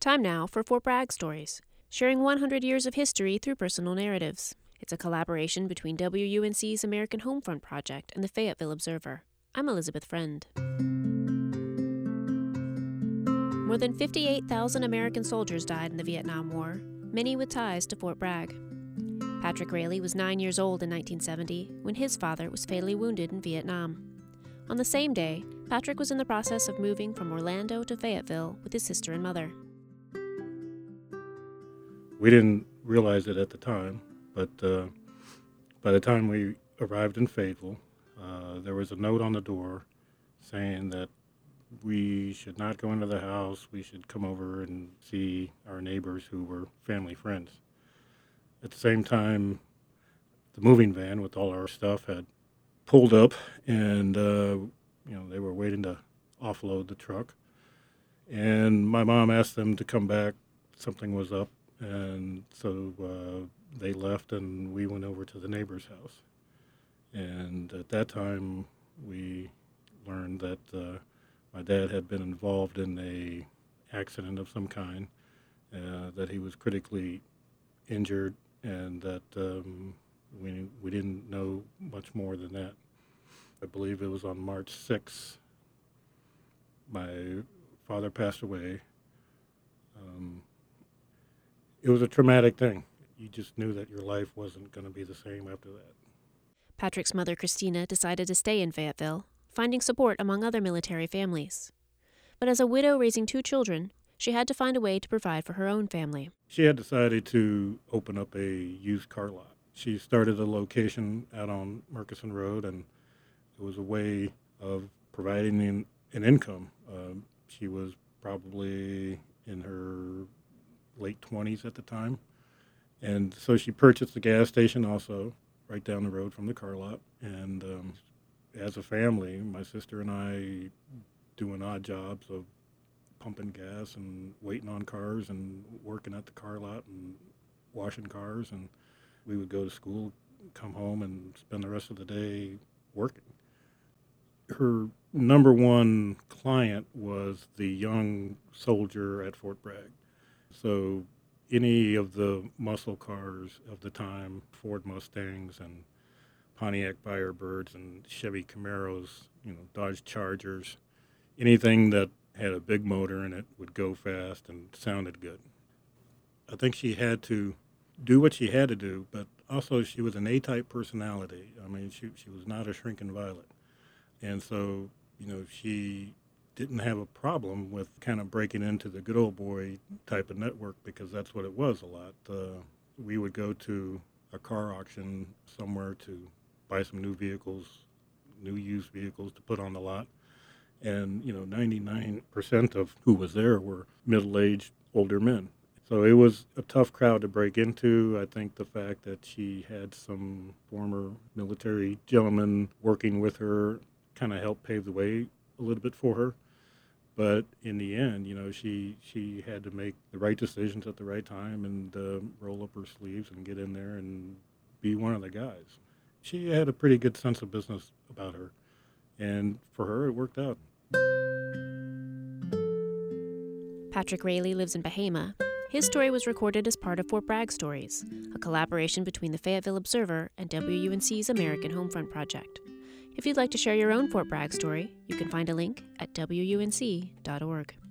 Time now for Fort Bragg Stories, sharing 100 years of history through personal narratives. It's a collaboration between WUNC's American Homefront Project and the Fayetteville Observer. I'm Elizabeth Friend. More than 58,000 American soldiers died in the Vietnam War, many with ties to Fort Bragg. Patrick Raley was 9 years old in 1970 when his father was fatally wounded in Vietnam. On the same day, Patrick was in the process of moving from Orlando to Fayetteville with his sister and mother. We didn't realize it at the time, but by the time we arrived in Fayetteville, there was a note on the door saying that we should not go into the house. We should come over and see our neighbors who were family friends. At the same time, the moving van with all our stuff had pulled up, and they were waiting to offload the truck. And my mom asked them to come back. Something was up. And so they left, and we went over to the neighbor's house. And at that time, we learned that my dad had been involved in a accident of some kind, that he was critically injured, and that we didn't know much more than that. I believe it was on March 6th. My father passed away. It was a traumatic thing. You just knew that your life wasn't going to be the same after that. Patrick's mother, Christina, decided to stay in Fayetteville, finding support among other military families. But as a widow raising 2 children, she had to find a way to provide for her own family. She had decided to open up a used car lot. She started a location out on Murchison Road, and it was a way of providing an income. She was probably in her late 20s at the time. And so she purchased the gas station also right down the road from the car lot. And as a family, my sister and I doing odd jobs of pumping gas and waiting on cars and working at the car lot and washing cars. And we would go to school, come home, and spend the rest of the day working. Her number one client was the young soldier at Fort Bragg. So any of the muscle cars of the time, Ford Mustangs and Pontiac Firebirds and Chevy Camaros, Dodge Chargers, anything that had a big motor in it would go fast and sounded good. I think she had to do what she had to do, but also she was an A-type personality. I mean, she was not a shrinking violet. And so, she didn't have a problem with kind of breaking into the good old boy type of network, because that's what it was a lot. We would go to a car auction somewhere to buy some new used vehicles to put on the lot. And, 99% of who was there were middle-aged, older men. So it was a tough crowd to break into. I think the fact that she had some former military gentlemen working with her kind of helped pave the way a little bit for her. But in the end, she had to make the right decisions at the right time and roll up her sleeves and get in there and be one of the guys. She had a pretty good sense of business about her, and for her, it worked out. Patrick Raley lives in Bahama. His story was recorded as part of Fort Bragg Stories, a collaboration between the Fayetteville Observer and WUNC's American Homefront Project. If you'd like to share your own Fort Bragg story, you can find a link at WUNC.org.